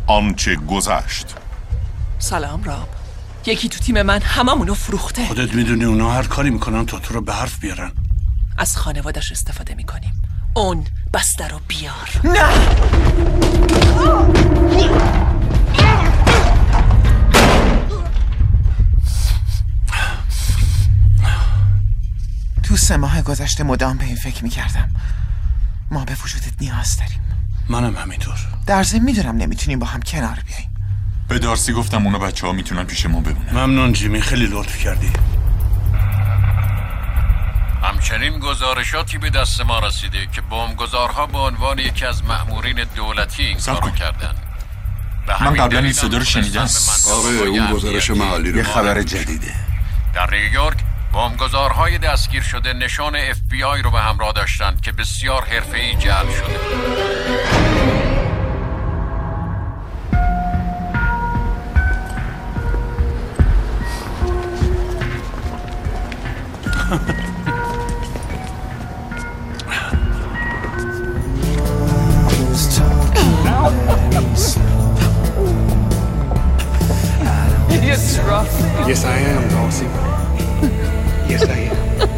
آنچه گذشت. سلام رام. یکی تو تیم من هممونو فروخته. خودت میدونی اونا هر کاری میکنن تا تو رو به حرف بیارن. از خانوادش استفاده میکنیم. اون بسته رو بیار. نه! تو 3 ماه گذشته مدام به این فکر میکردم. ما به وجودت نیاز داریم. منم همینطور. در ضمن میدونم نمیتونیم با هم کنار بیاییم. به دارسی گفتم اونا بچه ها میتونن پیش ما بمونن. ممنون جیمی، خیلی لطف کردی. همچنین گزارشاتی به دست ما رسیده که بمبگذارها به عنوان یکی از مأمورین دولتی این کارو کردن. من قبلا این صدا رو شنیدم. آره، اون گزارش محلی رو. یه خبر جدیده. در نیویورک بمبگذارهای دستگیر شده نشان FBI رو به همراه داشتند که بسیار حرفه‌ای جعل شده. Yes, I am, Dawson. Yes, I am.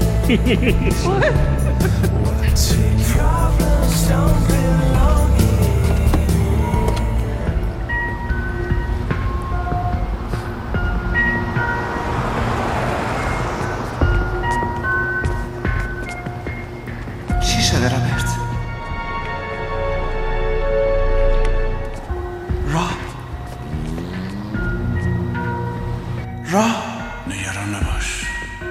چی شده رابرت؟ راه نگران نباش.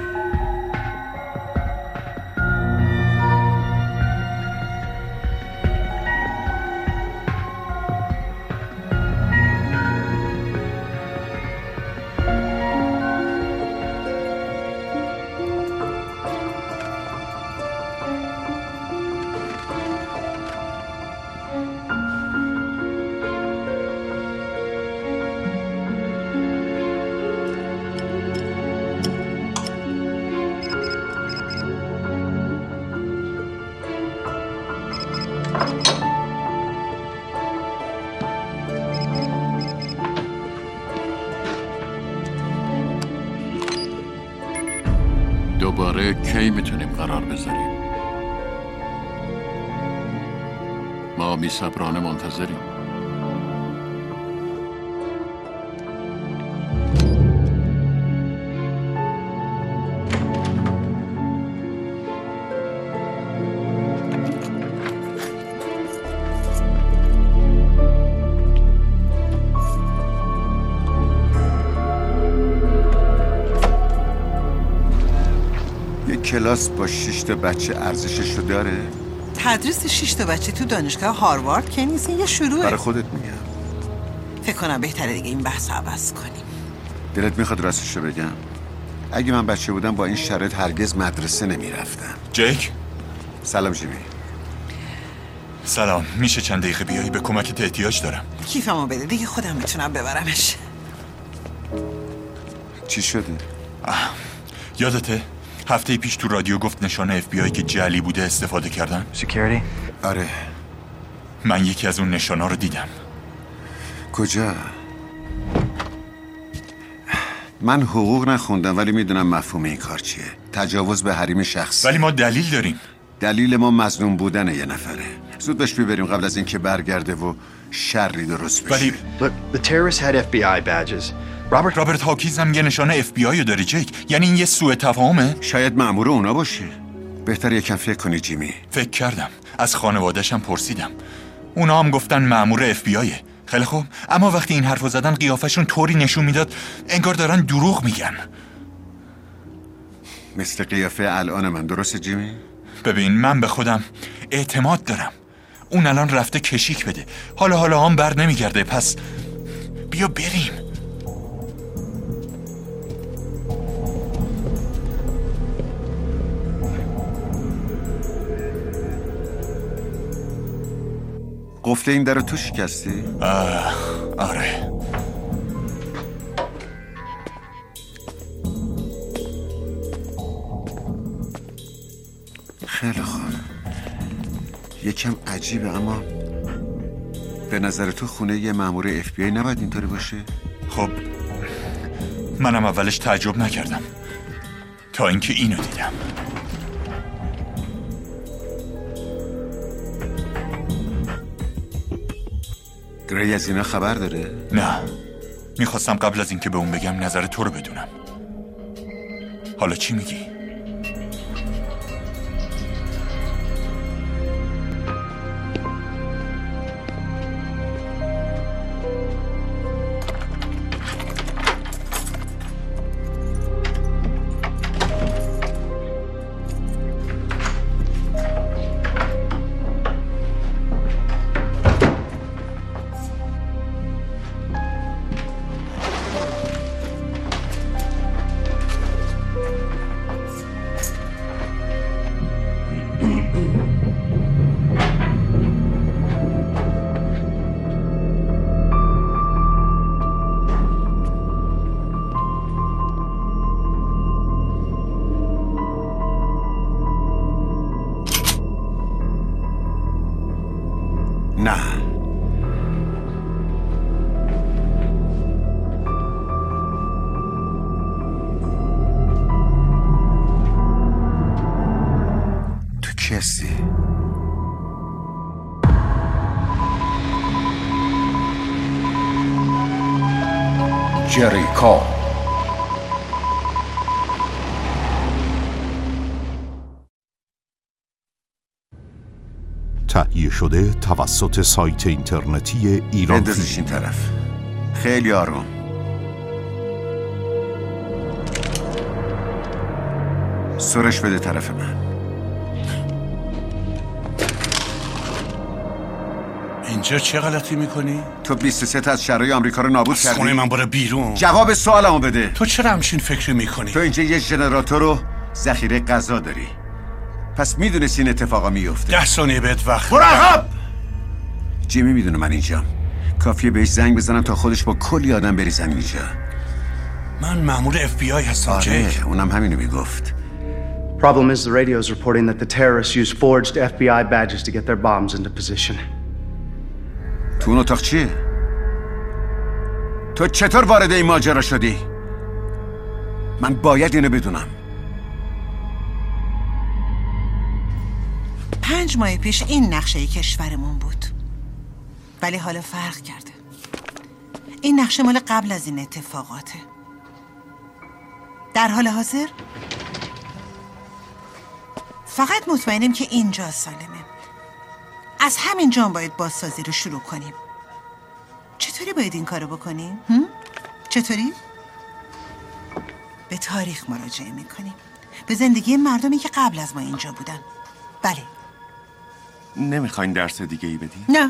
دوباره کی میتونیم قرار بذاریم؟ ما بی‌صبرانه منتظریم. کلاس با 6 تا بچه ارزشش رو داره؟ تدریس 6 تا بچه تو دانشگاه هاروارد که نیست، یه شروعه. برای خودت میگم. فکر کنم بهتره دیگه این بحث عوض کنیم. دلت میخواد راستش رو بگم؟ اگه من بچه بودم با این شرایط هرگز مدرسه نمیرفتم. جک؟ سلام جیمی. سلام، میشه چند دقیقه بیایی؟ به کمکت احتیاج دارم. کیفمو بده دیگه، خودم میتونم ببرمش. چی شده؟ یادته؟ هفته پیش تو رادیو گفت نشانه FBI که جعلی بوده استفاده کردن؟ Security؟ آره. من یکی از اون نشانا رو دیدم. کجا؟ من حقوق نخوندم ولی میدونم مفهوم این کار چیه. تجاوز به حریم شخصی. ولی ما دلیل داریم. دلیل ما مظلوم بودن یه نفره. زود بهش ببریم قبل از اینکه برگرده و شری درست بشه. ولی Look, the terrorists had FBI badges. رابرت هاکینز هم یه نشانه FBI رو داره جک. یعنی این یه سوء تفاهمه؟ شاید مأمور اونا باشه. بهتر یکم فکر کنی جیمی. فکر کردم. از خانواده‌شم پرسیدم. اونا هم گفتن مأمور FBI. خیلی خوب، اما وقتی این حرفو زدن قیافشون طوری نشون میداد انگار دارن دروغ میگن. مثل قیافه الان من، درسته جیمی؟ ببین، من به خودم اعتماد دارم. اون الان رفته کشیک بده. حالا هم بر نمیگرده. پس بیا بریم. قفل این در تو شکستی؟ آره. خیلی خوب. یکم عجیبه اما به نظر تو خونه یه مأمور FBI نباید اینطوری باشه؟ خب منم اولش تعجب نکردم تا اینکه اینو دیدم. گری از اینا خبر داره؟ نه، میخواستم قبل از اینکه به اون بگم نظر تو رو بدونم. حالا چی میگی؟ نه. تو کی هستی؟ جریکا. تهیه شده توسط سایت اینترنتی ایران بندازش این طرف. خیلی آروم. سرش بده طرف من. اینجا چه غلطی میکنی؟ تو 23 تا از شهرهای آمریکا رو نابود کردی. خونه من برو بیرون. جواب سوالمو بده. تو چرا همچین فکری میکنی؟ تو اینجا یه ژنراتور و ذخیره غذا داری. پس میدونستی این اتفاقا میفته. 10 ثانیه بهت وقت. برو عقب. جیمی میدونه من اینجام. کافیه بهش زنگ بزنم تا خودش با کلی آدم بریزن اینجا. من مأمور FBI هستم. جیک. اونم همینو میگفت. Problem is the radio is reporting that the terrorists used forged FBI badges to get their bombs into position. تو اون اتاق چیه؟ تو چطور وارد این ماجرا شدی؟ من باید اینو بدونم. 5 ماه پیش این نقشه کشورمون بود، ولی حالا فرق کرده. این نقشه مال قبل از این اتفاقاته. در حال حاضر فقط مطمئنیم که اینجا سالمه. از همین جا باید بازسازی رو شروع کنیم. چطوری باید این کارو بکنیم؟ چطوری؟ به تاریخ مراجعه میکنیم، به زندگی مردمی که قبل از ما اینجا بودن. بله. نمیخواین درس دیگه ای بدی؟ نه.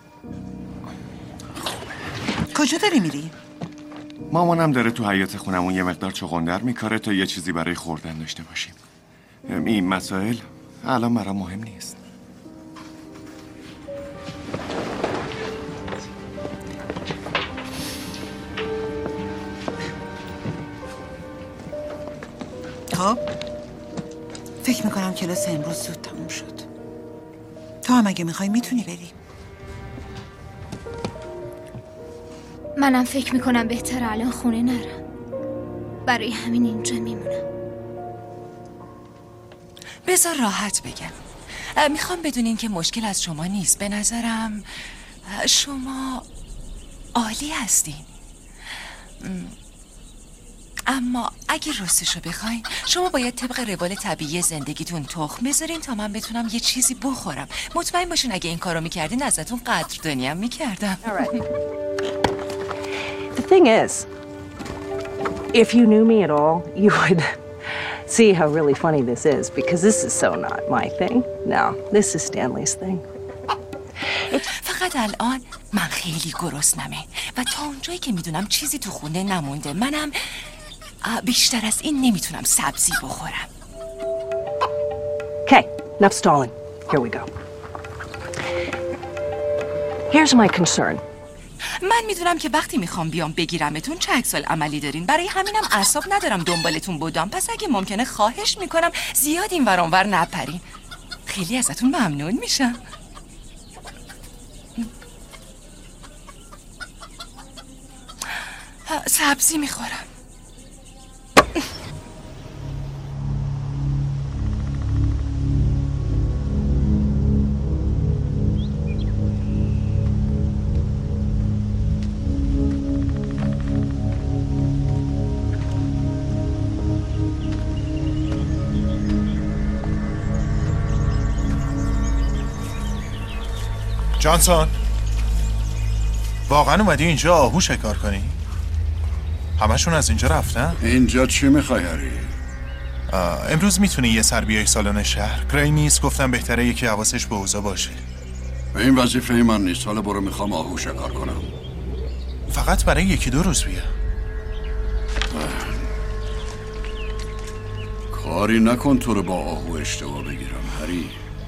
کجا داری میری؟ مامانم داره تو حیاط خونمون یه مقدار چغندر میکاره تا یه چیزی برای خوردن داشته باشیم. این مسائل الان برام مهم نیست. خب فکر میکنم کلاس امروز زود تموم شد. تو هم اگه میخوای میتونی بری. منم فکر میکنم بهتر الان خونه نرم. برای همین اینجا میمونم. بذار راحت بگم. میخوام بدونین که مشکل از شما نیست. به نظرم شما عالی هستین. اما اگه راستشو بخواین شما باید طبق روال طبیعی زندگیتون تخم بذارین تا من بتونم یه چیزی بخورم. مطمئن باشین اگه این کارو میکردین ازتون قدردانی هم میکردم. The thing is, if you knew me at all, you would see how really funny this is, because this is so not my thing. No, this is Stanley's thing. فقط الان من خیلی گرسنمه و تا اونجایی که میدونم چیزی تو خونه نمونده. منم بیشتر از این نمیتونم سبزی بخورم. Okay, enough stalling. Here we go. Here's my concern. من میدونم که وقتی میخوام بیام بگیرمتون چه عکس‌العملی عملی دارین. برای همینم اعصاب ندارم دنبالتون بدم. پس اگه ممکنه خواهش میکنم زیاد این ور اونور نپرین. خیلی ازتون ممنون میشم. سبزی میخورم. جانسون، واقعا اومدی اینجا آهو شکار کنی؟ همشون از اینجا رفتن؟ اینجا چی میخوای هری؟ امروز میتونی یه سر بیای سالن شهر؟ گری نیست، گفتم بهتره یکی حواسش به اوضاع باشه. این وظیفه من نیست، حالا برو میخوام آهو شکار کنم. فقط برای 1-2 روز بیا. کاری نکن تو رو با آهو اشتباه بگیرم هری.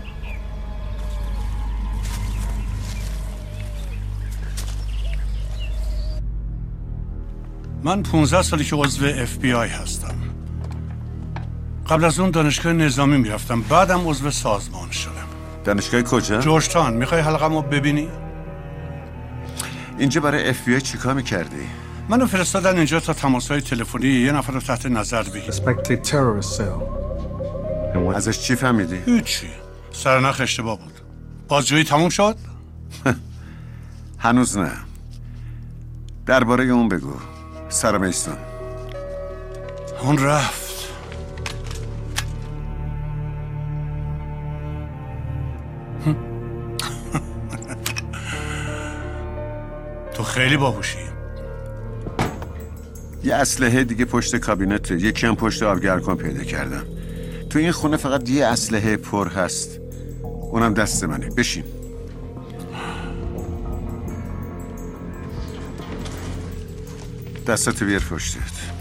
من 15 سالی که عضو FBI هستم. قبل از اون دانشگاه نظامی میرفتم، بعدم عضو سازمان شدم. دانشگاه کجا؟ جورجتاون. میخوای حلقه‌مو ببینی؟ اینجا برای FBI چیکار میکردی؟ منو فرستادن اینجا تا تماس‌های تلفنی یه نفر رو تحت نظر بگیرم. ازش چی فهمیدی؟ هیچی. سرنخ اشتباه بود. بازجویی تموم شد؟ هنوز نه. درباره اون بگو. سارا میستون. اون رفت. تو خیلی باهوشی. یه اسلحه دیگه پشت کابینته، یکی هم پشت آبگرکن پیدا کردم. تو این خونه فقط یه اسلحه پر هست، اونم دست منه. بشین. دستاتو بیار پشتت.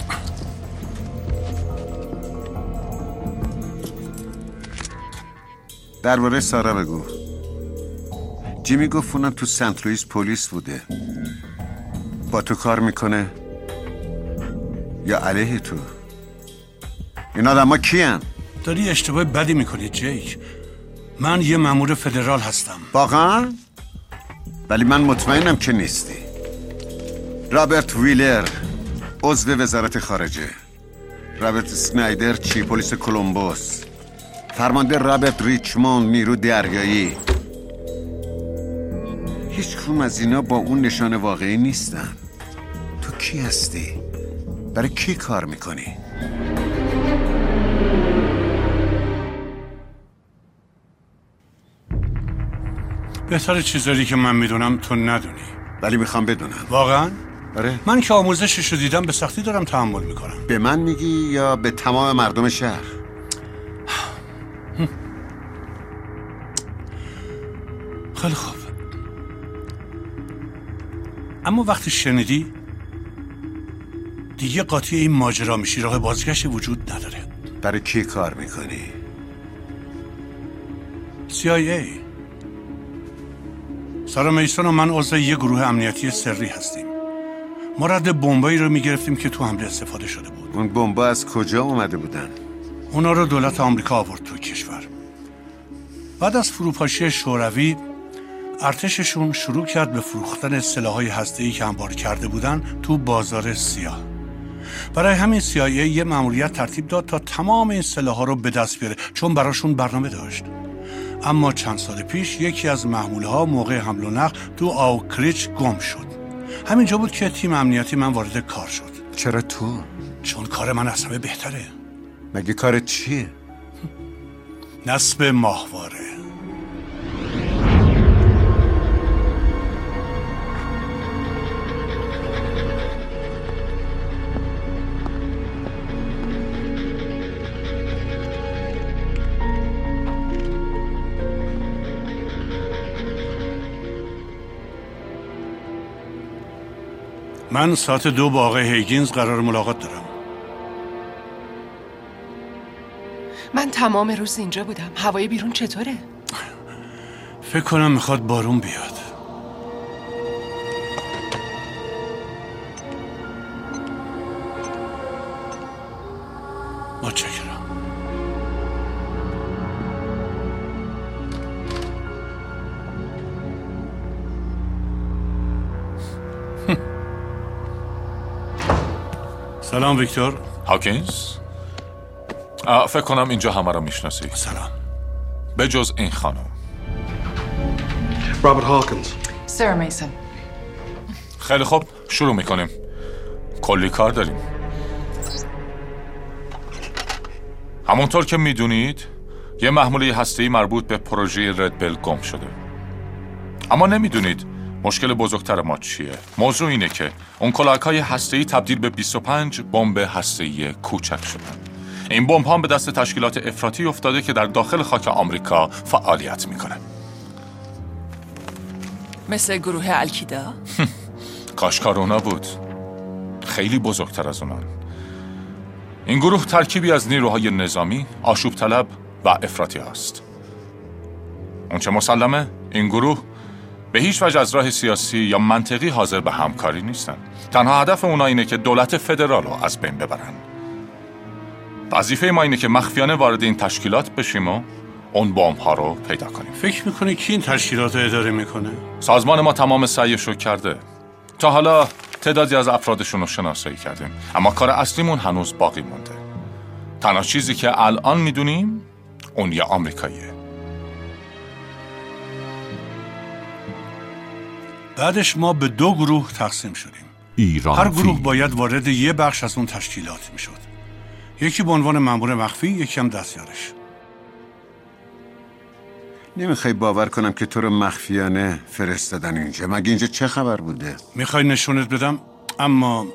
درباره سارا بگو. جیمی گفت اونم تو سنت لوئیس پلیس بوده. با تو کار میکنه یا علیه تو؟ این آدم ها کی‌ان؟ داری اشتباه بدی میکنی جیک. من یه مأمور فدرال هستم. واقعا؟ ولی من مطمئنم که نیستی. رابرت ویلر عضو وزارت خارجه، رابرت اسنایدر چی پلیس کلمبوس، فرمانده رابرت ریچموند نیرو دریایی. هیچ کدوم از اینا با اون نشان واقعی نیستن. تو کی هستی؟ برای کی کار میکنی؟ بهتره چیزایی که من میدونم تو ندونی. ولی میخوام بدونم. واقعا؟ آره. من که آموزشش رو دیدم به سختی دارم تحمل میکنم. به من میگی یا به تمام مردم شهر؟ خیلی خوب. اما وقتی شنیدی دیگه قاطی این ماجرا میشی، راه بازگشت وجود نداره. برای کی کار میکنی؟ CIA. سارا میسون و من عضو یه گروه امنیتی سری هستیم. ما رد بمبایی رو میگرفتیم که تو حمله استفاده شده بود. اون بمبا از کجا اومده بودن؟ اونا رو دولت آمریکا آورد تو کشور. بعد از فروپاشی شوروی ارتششون شروع کرد به فروختن سلاح‌های هسته‌ای که انبار کرده بودن تو بازار سیاه. برای همین CIA یه مأموریت ترتیب داد تا تمام این سلاح‌ها رو به دست بیاره، چون براشون برنامه داشت. اما چند سال پیش یکی از محموله‌ها موقع حمل و نقل تو آوکریچ گم شد. همینجا بود که تیم امنیتی من وارد کار شد. چرا تو؟ چون کار من از همه بهتره. مگه کارت چیه؟ نصب ماهواره. من ساعت 2 با آقای هیگینز قرار ملاقات دارم. من تمام روز اینجا بودم. هوای بیرون چطوره؟ فکر کنم میخواد بارون بیاد. متشکرم. سلام ویکتور. هاکینز؟ فکر کنم اینجا همه را میشناسی. سلام. به جز این خانم. رابرت هاکینز. سر میسن. خیلی خوب، شروع میکنیم. کلی کار داریم. همونطور که میدونید یه محموله هسته‌ای مربوط به پروژه ردبل گم شده. اما نمیدونید مشکل بزرگتر ما چیه. موضوع اینه که اون کلاهک‌های هسته‌ای تبدیل به 25 بمب هسته‌ای کوچک شدن. این بمب ها به دست تشکیلات افراطی افتاده که در داخل خاک آمریکا فعالیت میکنه. مثل گروه الکیدا؟ کاشکار اونا بود. خیلی بزرگتر از اونان. این گروه ترکیبی از نیروهای نظامی، آشوب طلب و افراطی هست. اونچه مسلمه این گروه به هیچ وجه از راه سیاسی یا منطقی حاضر به همکاری نیستن. تنها هدف اونا اینه که دولت فدرال رو از بین ببرن. وظیفه ما اینه که مخفیانه وارد این تشکیلات بشیم و اون بمب ها رو پیدا کنیم. فکر میکنی کی این تشکیلات رو اداره میکنه؟ سازمان ما تمام سعیش رو کرده. تا حالا تعدادی از افرادشون رو شناسایی کردیم، اما کار اصلیمون هنوز باقی مونده. تنها چیزی که الان میدونیم اون یه آمریکاییه. بعدش ما به 2 گروه تقسیم شدیم. ایران هر گروه باید وارد یه بخش از اون تشکیلات میشد. یکی به عنوان مأمور مخفی، یکی هم دستیارش. نمیخوای باور کنم که تو رو مخفیانه فرستادن اینجا. مگه اینجا چه خبر بوده؟ میخوای نشونت بدم؟ اما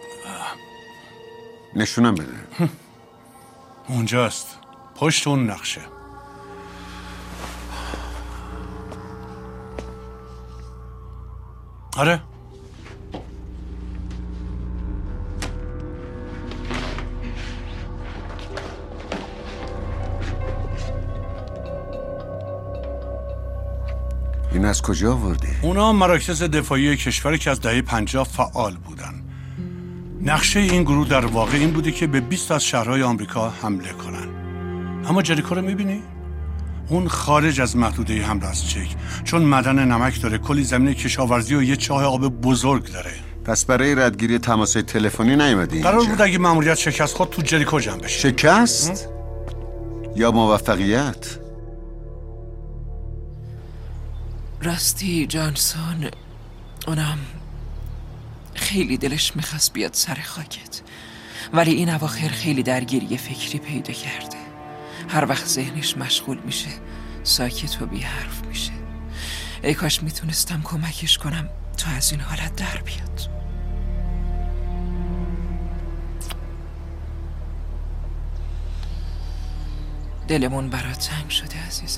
نشونم بده. اونجاست، پشت اون نقشه. آره. این از کجا آوردی؟ اونا مراکز دفاعی کشوری که از دهه 50 فعال بودن. نقشه این گروه در واقع این بوده که به 20 از شهرهای آمریکا حمله کنن. اما جریکو رو میبینی؟ اون خارج از محدوده حمله است چک، چون معدن نمک داره، کلی زمین کشاورزی و یه چاه آب بزرگ داره. پس برای ردگیری تماس تلفنی نیومدی اینجا؟ قرار بود اگه ماموریت شکست خود تو جریکو جمع بشه. شکست؟ یا موفقیت؟ راستی جانسون، اونم خیلی دلش میخواست بیاد سر خاکت، ولی این اواخر خیلی درگیری فکری پیدا کرده. هر وقت ذهنش مشغول میشه ساکت و بی حرف میشه. ای کاش میتونستم کمکش کنم تا از این حالت در بیاد. دلمون برات تنگ شده عزیزم.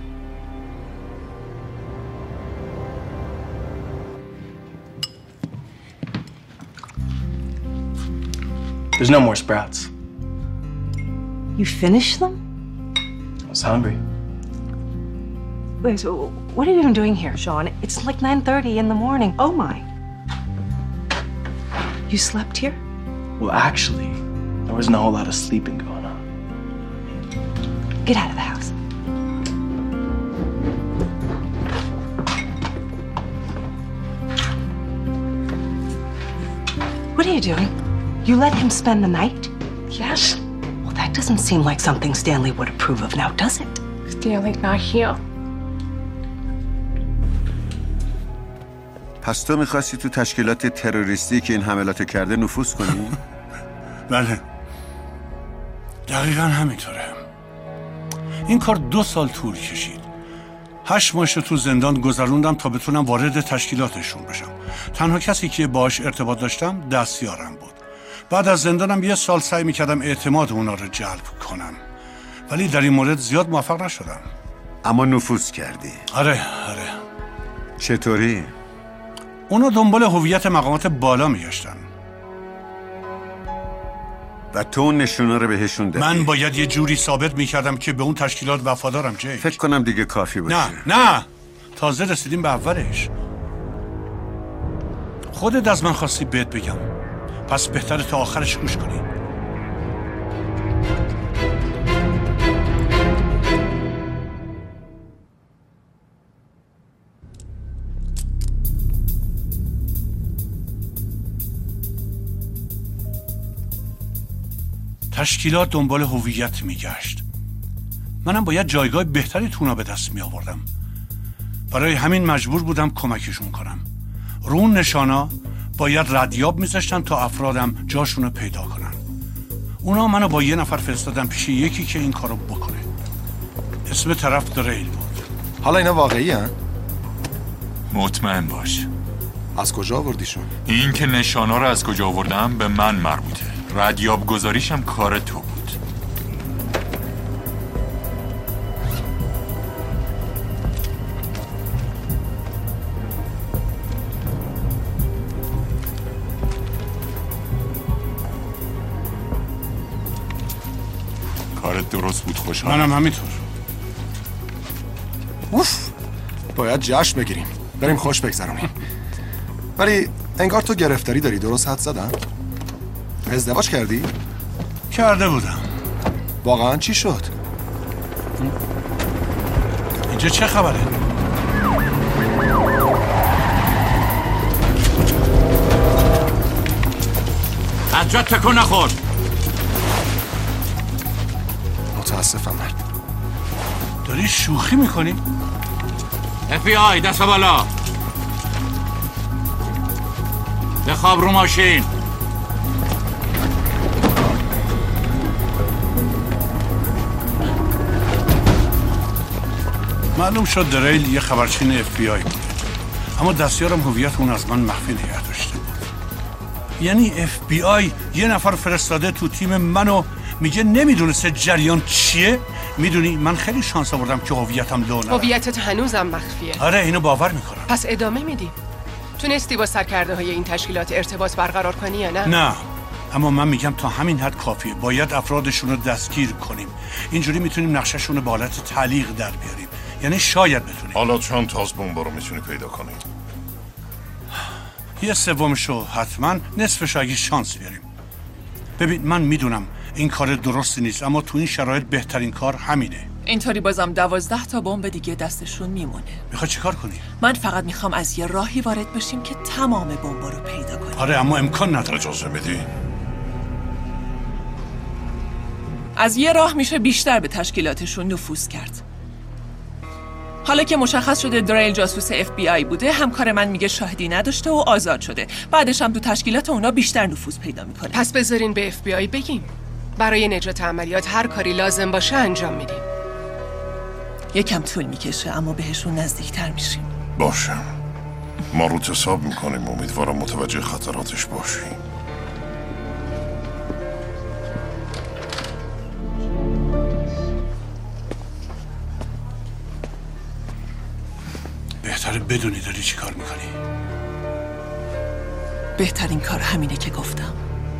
There's no more sprouts. You finished them? I was hungry. Wait, so what are you even doing here, Sean? It's like 9:30 in the morning. Oh my. You slept here? Well, actually, there wasn't a whole lot of sleeping going on. Get out of the house. What are you doing? You let him spend the night? Yes. Well, that doesn't seem like something Stanley would approve of now, does it? Stanley not here. پس تو میخواستی تو تشکیلات تروریستی که این حملات کرده نفوذ کنی؟ بله، دقیقا همینطوره. این کار 2 سال طول کشید. 8 ماهش تو زندان گذروندم تا بتونم وارد تشکیلاتشون بشم. تنها کسی که باهاش ارتباط داشتم دستیارم بود. بعد از زندانم 1 سال سعی میکردم اعتماد اونا رو جلب کنم، ولی در این مورد زیاد موفق نشدم. اما نفوذ کردی؟ آره. چطوری؟ اونا دنبال هویت مقامات بالا میگشتن و تو اون نشونا رو بهشون دادی؟ من باید یه جوری ثابت میکردم که به اون تشکیلات وفادارم. جیک، فکر کنم دیگه کافی باشه. نه تازه رسیدیم به اولش. خودت از من خواستی بهت بگم، پس بهتره تا آخرش گوش کنی. تشکیلات دنبال هویت میگشت. منم باید جایگاه بهتری تو اونا به دست می آوردم. برای همین مجبور بودم کمکشون کنم. رو اون نشانا باید ردیاب میذاشتن تا افرادم جاشونو پیدا کنن. اونا منو با یه نفر فرستادن پیش یکی که این کارو بکنه. اسم طرف دریل بود. حالا اینا واقعی هن؟ مطمئن باش. از کجا آوردیشون؟ این که نشانا رو از کجا آوردم به من مربوطه. ردیاب گذاریشم کار تو بود. کارت درست بود، خوشحال. منم همینطور. اوف، باید جشن بگیریم، بریم خوش بگذرونیم. ولی انگار تو گرفتاری داری، درست حد زدم؟ ازدواج کردی؟ کرده بودم. واقعا چی شد؟ اینجا چه خبره؟ از جا تکون نخور. متاسفم مرد. داری شوخی میکنی؟ FBI دست بالا. بخواب رو ماشین. معلوم شد دریل یه خبرچین FBI بوده، اما دستیارم هویت اون از من مخفی نگه داشته بود. یعنی FBI یه نفر فرستاده تو تیم منو میگه نمیدونسته جریان چیه؟ میدونی من خیلی شانس آوردم که هویتم لو نره. هویتت هنوزم مخفیه. آره اینو باور میکنم. پس ادامه میدیم. تونستی با سرکرده های این تشکیلات ارتباط برقرار کنی یا نه؟ نه، اما من میگم تا همین حد کافیه. باید افرادشون رو دستگیر کنیم. اینجوری میتونیم نقشهشون رو به حالت تعلیق در بیاریم. یعنی شاید بتونیم. حالا چند تا از بمبا رو میتونی پیدا کنی؟ یه سومشو حتما، نصفشو اگه شانس بیاریم. ببین من میدونم این کار درستی نیست، اما تو این شرایط بهترین کار همینه. اینطوری بازم 12 تا بمب دیگه دستشون میمونه. میخوای چیکار کنی؟ من فقط میخوام از یه راهی وارد بشیم که تمام بمبا رو پیدا کنیم. آره اما امکان نداره. اجازه میدی؟ از یه راه میشه بیشتر به تشکیلاتشون نفوذ کرد. حالا که مشخص شده دریل جاسوس FBI بوده، همکار من میگه شاهدی نداشته و آزاد شده. بعدش هم تو تشکیلات اونا بیشتر نفوذ پیدا میکنه. پس بذارین به FBI بگیم. برای نجات عملیات هر کاری لازم باشه انجام میدیم. یکم طول میکشه اما بهشون نزدیکتر میشیم. باشه، ما رو حساب میکنیم. امیدوارم متوجه خطراتش باشی. بهتره بدونی داری چی کار میکنی. بهترین کار همینه که گفتم.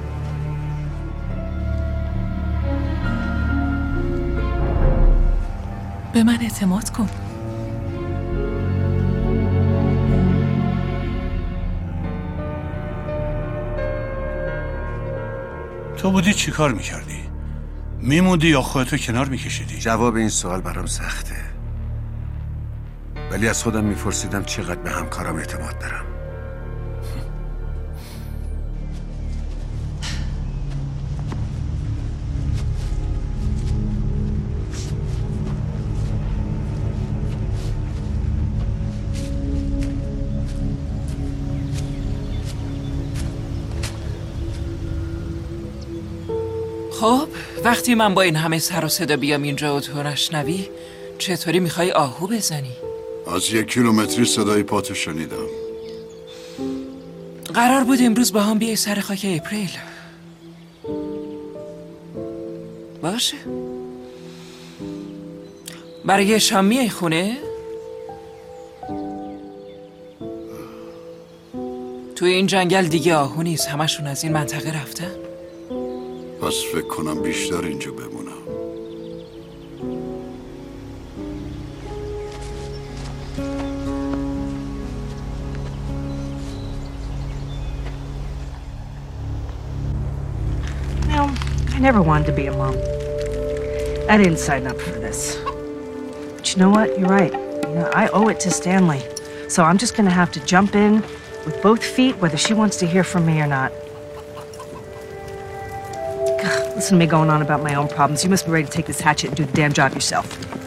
به من اعتماد کن. تو بودی چی کار میکردی؟ میموندی یا خودتو کنار میکشیدی؟ جواب این سوال برام سخته، ولی از خودم میپرسیدم چقدر به همکارم اعتماد دارم. خب وقتی من با این همه سر و صدا بیام اینجا و تو نشنوی، چطوری میخوای آهو بزنی؟ از 1 کیلومتری صدای پاتو شنیدم. قرار بود امروز با هم بیای سر خاک اپریل. باشه، برای شام میای خونه؟ توی این جنگل دیگه آهو نیست، همشون از این منطقه رفتن. پس فکر کنم بیشتر اینجا بمونم. No, I never wanted to be a mom. I didn't sign up for this. But you know what? You're right. You know, I owe it to Stanley. So I'm just gonna have to jump in with both feet, whether she wants to hear from me or not. God, listen to me going on about my own problems. You must be ready to take this hatchet and do the damn job yourself.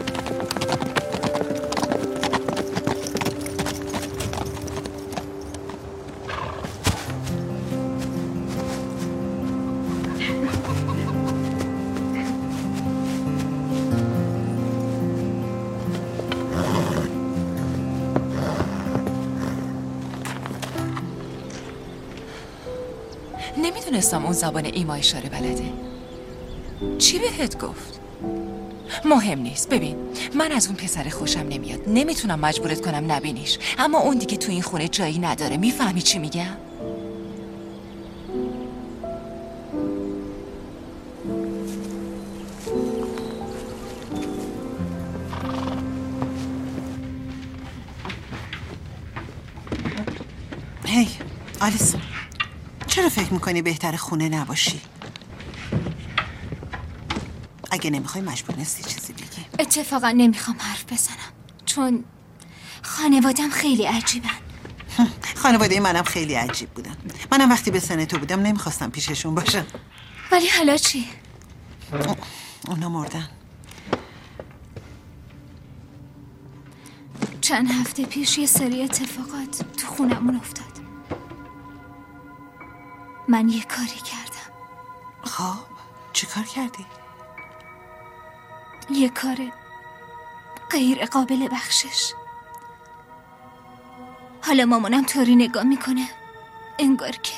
نمیدونستم اون زبان ایما اشاره بلده. چی بهت گفت؟ مهم نیست. ببین، من از اون پسر خوشم نمیاد. نمیتونم مجبورت کنم نبینیش، اما اون دیگه تو این خونه جایی نداره. میفهمی چی میگم؟ هی آلیسون، چرا فکر میکنی بهتر خونه نباشی؟ اگه نمیخوای مجبور نیستی چیزی بگی. اتفاقا نمیخوام حرف بزنم چون خانوادم خیلی عجیبن. خانواده منم خیلی عجیب بودن. منم وقتی به سن تو بودم نمیخواستم پیششون باشم. ولی حالا چی؟ اونا مردن. چند هفته پیش یه سری اتفاقات تو خونمون افتاد. من یه کاری کردم. خب چی کار کردی؟ یه کار غیر قابل بخشش. حالا مامانم طوری نگاه میکنه انگار که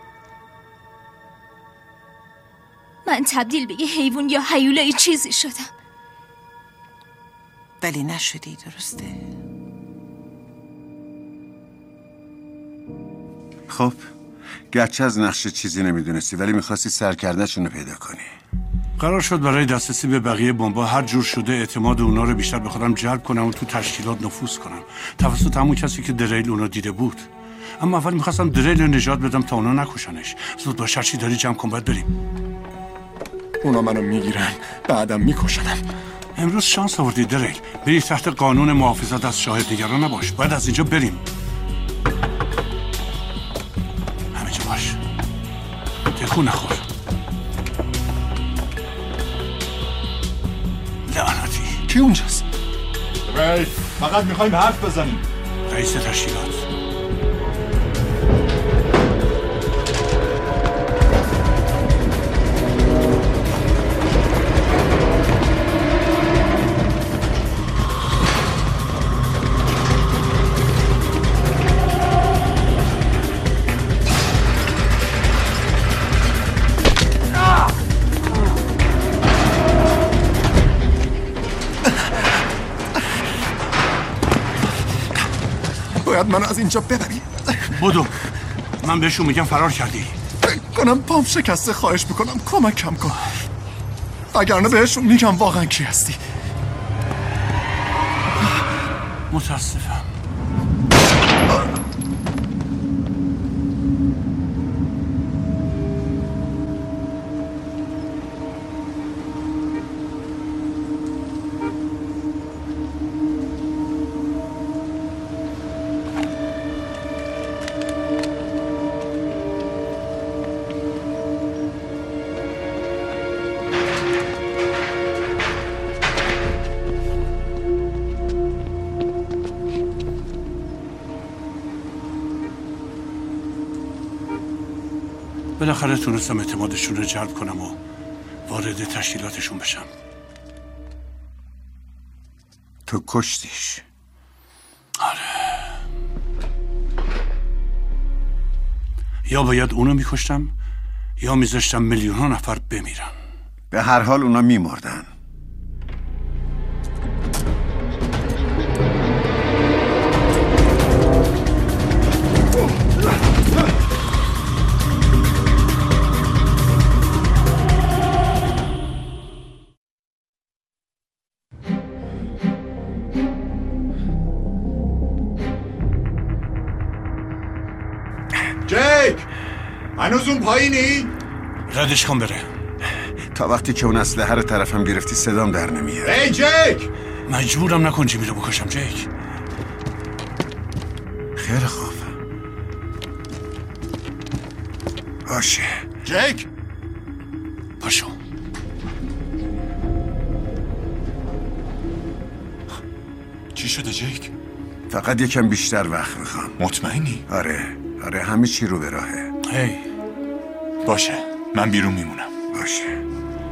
من تبدیل به یه حیوان یا هیولای چیزی شدم. ولی نشدی، درسته؟ خب گرچه از نقشه چیزی نمیدونستی ولی میخواستی سرکرده‌شون رو پیدا کنی. قرار شد برای دسترسی به بقیه بمبا هر جور شده اعتماد اونا رو بیشتر به خودم جلب کنم و تو تشکیلات نفوذ کنم توسط همون کسی که دریل اونا دیده بود. اما اول میخواستم دریل رو نجات بدم تا اونا نکشنش. زود باش، هرچی داری جمع کن، باید بریم. اونا منو میگیرن بعدم میکشنم. امروز شانس آوردی دریل، بری تحت قانون محافظت از شاهد نگران نباش. باید از اینجا بریم. همینجا باش، تکون نخور. لعنتی کی اونجاست؟ فقط میخوایم حرف بزنیم. رئیس تشکیلات. باید منو از اینجا ببری. بدو، من بهشون میگم فرار کردی. کنم پام شکسته، خواهش میکنم کمکم کن، وگرنه بهشون میگم واقعا کی هستی. متاسفم. بالاخره تونستم اعتمادشون رو جلب کنم و وارد تشکیلاتشون بشم. تو کشتیش؟ آره. یا باید اونو میکشتم یا میذاشتم میلیون ها نفر بمیرن. به هر حال اونا میمردن. جیک، هنوز اون پایینی؟ ردش کن بره. تا وقتی که اون اسلحه رو طرفم گرفتی صدام در نمیاد. ای جیک، مجبورم نکن جیمی رو بکشم. جیک، خیلی خوب باشه. جیک، پاشو. جیک؟ فقط یکم بیشتر وقت میخوام. مطمئنی؟ آره همه چی رو به راهه. هی باشه، من بیرون میمونم. باشه.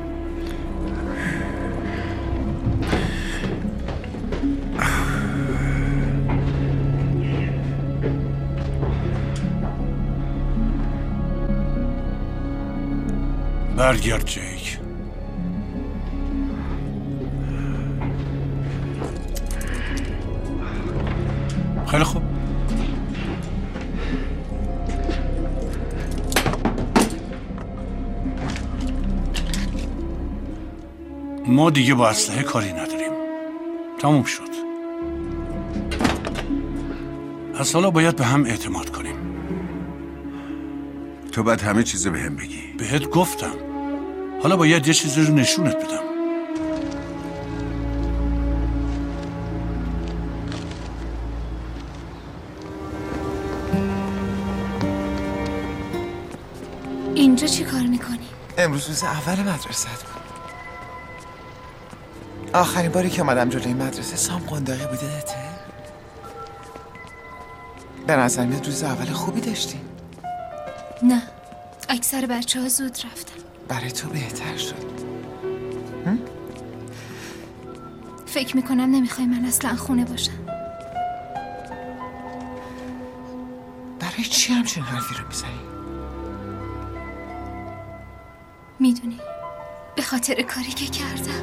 برگرد جیک. خیلی خوب. ما دیگه با اسلحه کاری نداریم. تموم شد. از حالا باید به هم اعتماد کنیم. تو باید همه چیزو به هم بگی. بهت گفتم. حالا باید یه چیزی رو نشونت بدم. اینجا چی کار میکنی؟ امروز روز اول مدرسه بود. آخرین باری که اومدم جلوی مدرسه سام قنداقی بودته؟ به نظر میاد روز اول خوبی داشتی؟ نه، اکثر بچه ها زود رفتن. برای تو بهتر شد. فکر میکنم نمیخوای من اصلا خونه باشم. برای چی همچین حرفی رو میزنی؟ میدونی به خاطر کاری که کردم.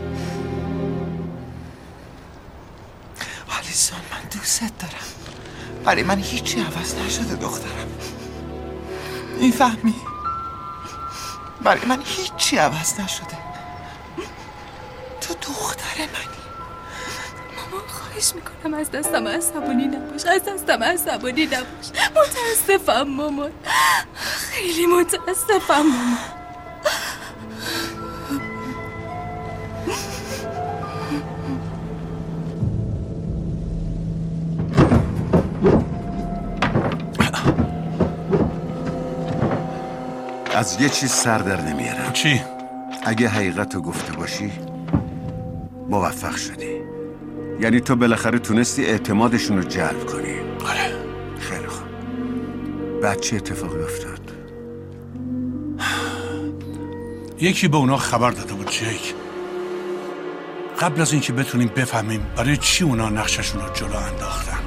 آلیسون، من دوست دارم. برای من هیچی عوض نشده دخترم. میفهمی؟ برای من هیچی عوض نشده. تو دختر منی. مامان خواهش میکنم از دستم عصبانی نباش. از دستم عصبانی نباش. متاسفم مامان. خیلی متاسفم مامان. از یه چیز سر در نمیارم. چی؟ اگه حقیقت رو گفته باشی موفق شدی. یعنی تو بالاخره تونستی اعتمادشون رو جلب کنی. آره. خیلی خوب. بعد چه اتفاقی افتاد؟ یکی به اونا خبر داده بود جیک. قبل از اینکه بتونیم بفهمیم برای چی اونا نقششون رو جلو انداختن.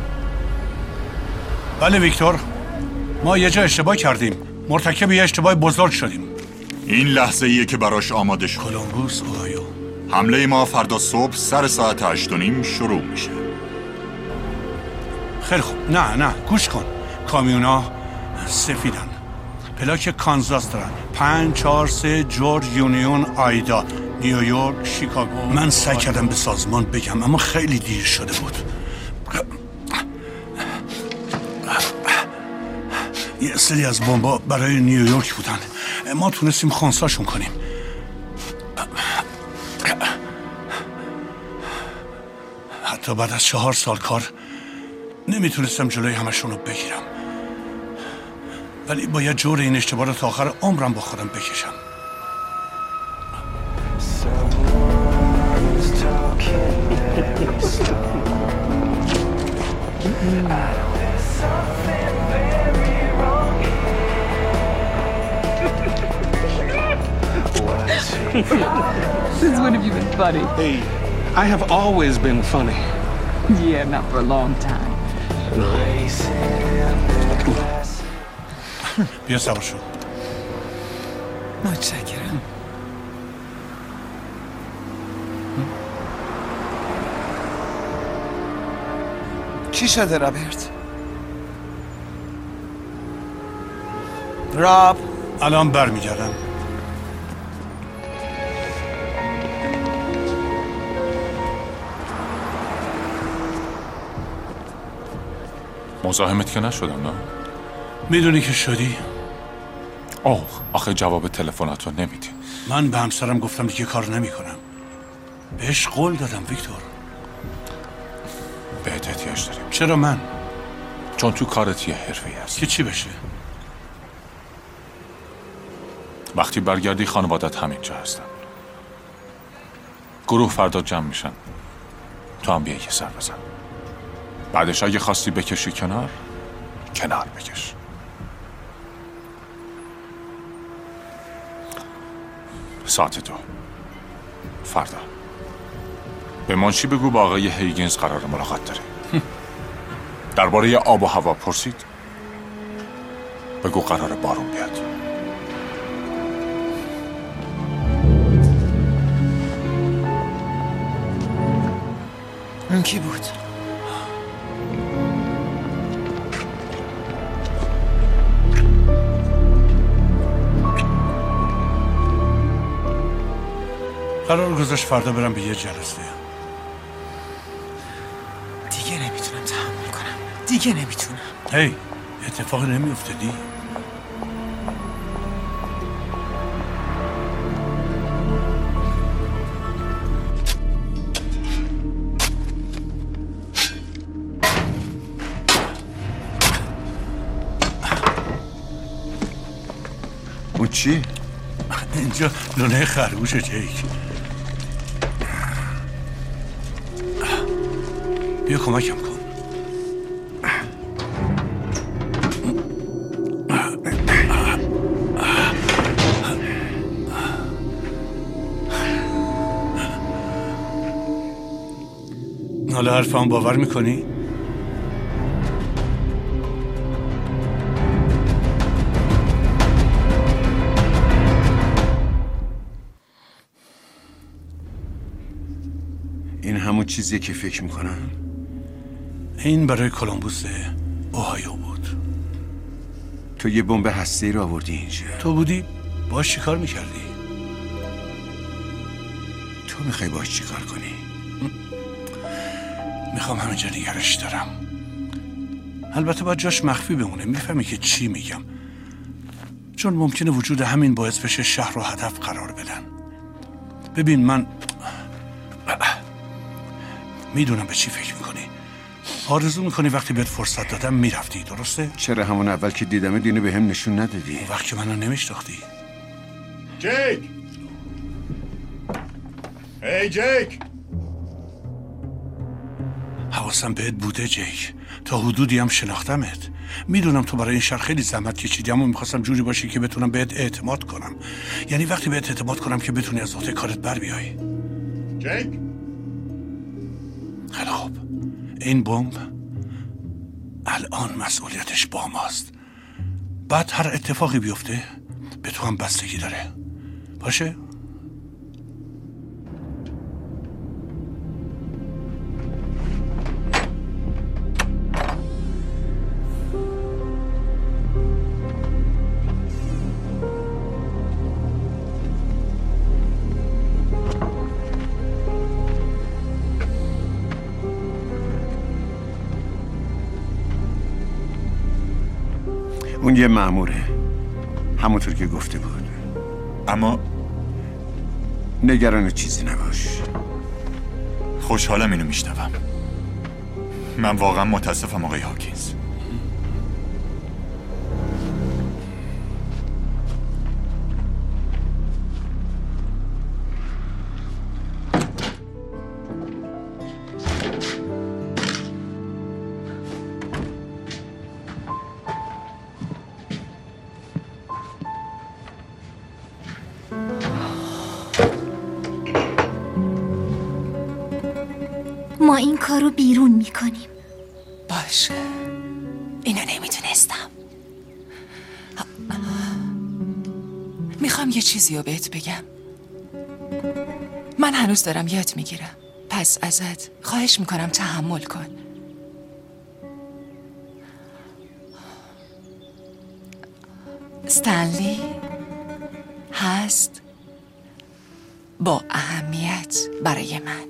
بله ویکتور، ما یه جا اشتباه کردیم. مرتکب یه اشتباه بزرگ شدیم. این لحظه ایه که براش آماده شد. کلمبوس، اوهایو. حمله ما فردا صبح سر ساعت 8:30 شروع میشه. خیلی خوب. نه گوش کن. کامیونا سفیدن. پلاک کانزاس دارن. 543 جورج یونیون آیدا، نیویورک، شیکاگو. من سعی کردم به سازمان بگم اما خیلی دیر شده بود. یه سری از بمبا برای نیویورک بودن. ما تونستیم خونساشون کنیم. حتی بعد از 4 سال کار نمیتونستم جلوی همشون رو بگیرم. ولی باید جور این اشتباه رو تا آخر عمرم با خودم بکشم. Since when have you been funny? Hey, I have always been funny. Yeah, not for a long time. بیا سوار شو. متشکرم. چی شده رابرت؟ راب الان برمیگردم. مزاحمت که نشدم نه؟ میدونی که شدی؟ اوه، آخه جواب تلفنات رو نمیدی. من به همسرم گفتم دیگه کار نمی کنم. بهش قول دادم ویکتور. بهت احتیاج داریم. چرا من؟ چون تو کارت یه حرفه‌ای هست. که چی بشه؟ وقتی برگردی خانوادت همینجا هستن. گروه فردا جمع میشن. تو هم بیا یه سر بزن. بعدش اگه خواستی بکشی کنار بکش. ساعت 2 فردا به منشی بگو با آقای هیگینز قرار ملاقات داره. درباره آب و هوا پرسید، بگو قرار بارون بیاد. اون کی بود؟ قرار گذاشت فردا برم به یه جلسه. دیگه نمیتونم تحمل کنم. دیگه نمیتونم. هی اتفاقی نمیفته دی؟ اون چی؟ اینجا لونه خرگوشه جیک. بیا کمکم کن. حالا حرفم باور میکنی؟ این همون چیزیه که فکر میکنم. این برای کلمبوس اوهایو بود. تو یه بمب هسته‌ای رو آوردی اینجا. تو بودی باش چی کار میکردی؟ تو میخوای باش چی کار کنی؟ میخوام همینجا نگرش دارم. البته باید جاش مخفی بمونه. میفهمی که چی میگم؟ چون ممکنه وجود همین باعث بشه شهر رو هدف قرار بدن. ببین من میدونم به چی فکر میکنی. آرزو میکنی وقتی بهت فرصت دادم میرفتی، درسته؟ چرا همون اول که دیدم دینو به هم نشون ندادی؟ اون وقت که منو نمیشناختی. جیک! هی جیک! حواسم بهت بوده جیک. تا حدودی هم شناختمت. میدونم تو برای این شهر خیلی زحمت کشیدی، اما میخواستم جوری باشی که بتونم بهت اعتماد کنم. یعنی وقتی بهت اعتماد کنم که بتونی از عهده کارت بر بیای. جیک! خیلی خوب. این بمب الان مسئولیتش با ماست. بعد هر اتفاقی بیفته به تو هم بستگی داره. باشه؟ اون یه مأموره، همونطور که گفته بود. اما نگران چیزی نباش. خوشحالم اینو میشنوم. من واقعا متاسفم آقای هاکینز. ما این کارو بیرون میکنیم. باشه، اینو نمیتونستم. میخوام یه چیزی رو بهت بگم. من هنوز دارم یاد میگیرم، پس ازت خواهش میکنم تحمل کن. استنلی هست با اهمیت برای من.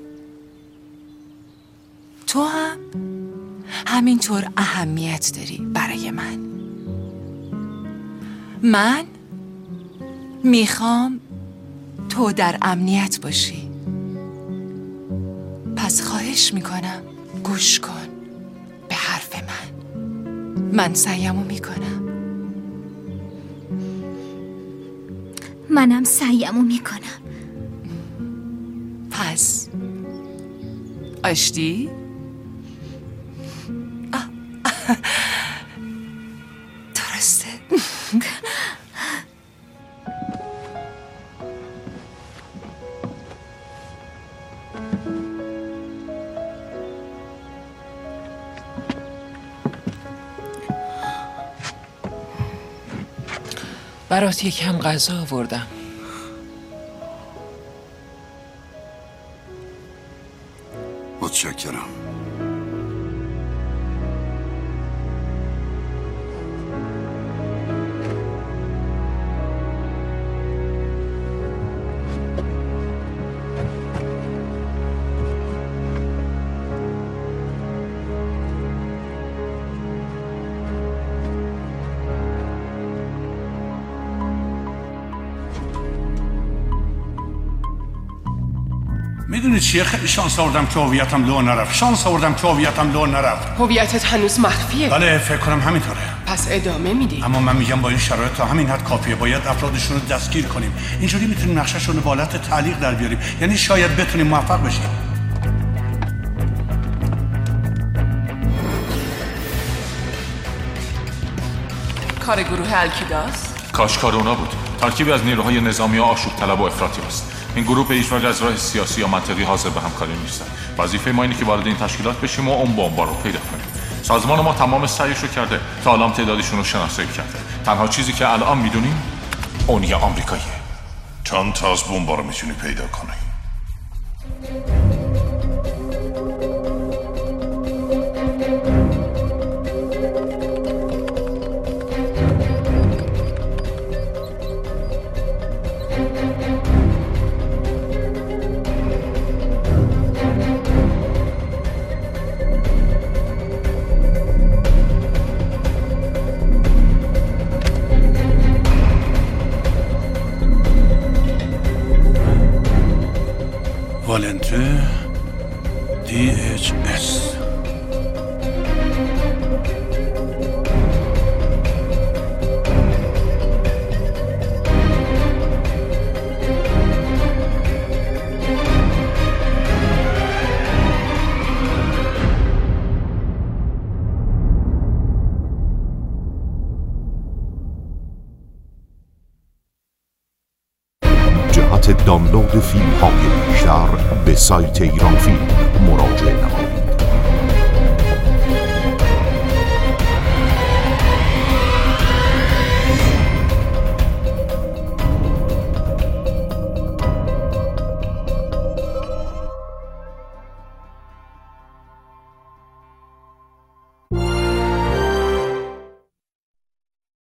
تو هم همینطور اهمیت داری برای من. من میخوام تو در امنیت باشی. پس خواهش میکنم گوش کن به حرف من. من سعیمو میکنم. منم سعیمو میکنم. پس آشتی؟ برات یکم غذا آوردم. متشکرم. میدونی چیه؟ خیلی شانس آوردم که هویتم لو نرفت. لو نرفت. هویتت هنوز مخفیه. بله فکر کنم همینطوره. پس ادامه میدی. اما من میگم با این شرایط تا همین حد کافیه. باید افرادشون رو دستگیر کنیم. اینجوری میتونیم نقشه‌شون رو به حالت تعلیق در بیاریم. یعنی شاید بتونیم موفق بشیم. کار گروه الکیداس؟ کاشکار اونا بود. ترکیبی از نیروهای نظامی و آشوب طلب و افراطی است. این گروه به هیچ وجه از راه سیاسی یا منطقی حاضر به همکاری نیستن. وظیفه ما اینه که وارد این تشکیلات بشیم و اون بمبا رو پیدا کنیم. سازمان ما تمام سعیش رو کرده تا الان تعدادشون رو شناسایی کرده. تنها چیزی که الان میدونیم اون یه آمریکاییه. چند تا از بمبا رو میتونی پیدا کنی؟ والنته DHS. جهت دانلود فیلم های بیشتر به سایت ایران فیلم مراجعه نمایید.